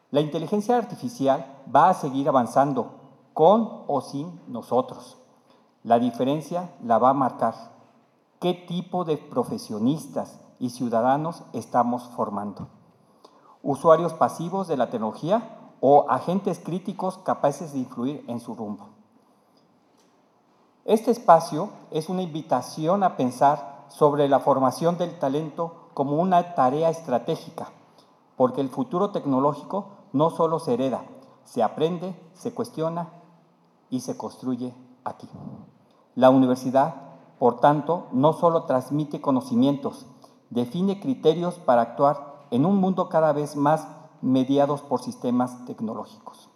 La inteligencia artificial va a seguir avanzando, con o sin nosotros. La diferencia la va a marcar qué tipo de profesionistas y ciudadanos estamos formando. Usuarios pasivos de la tecnología o agentes críticos capaces de influir en su rumbo. Este espacio es una invitación a pensar sobre la formación del talento como una tarea estratégica, porque el futuro tecnológico no solo se hereda, se aprende, se cuestiona y se construye aquí. La universidad, por tanto, no solo transmite conocimientos, define criterios para actuar en un mundo cada vez más mediados por sistemas tecnológicos.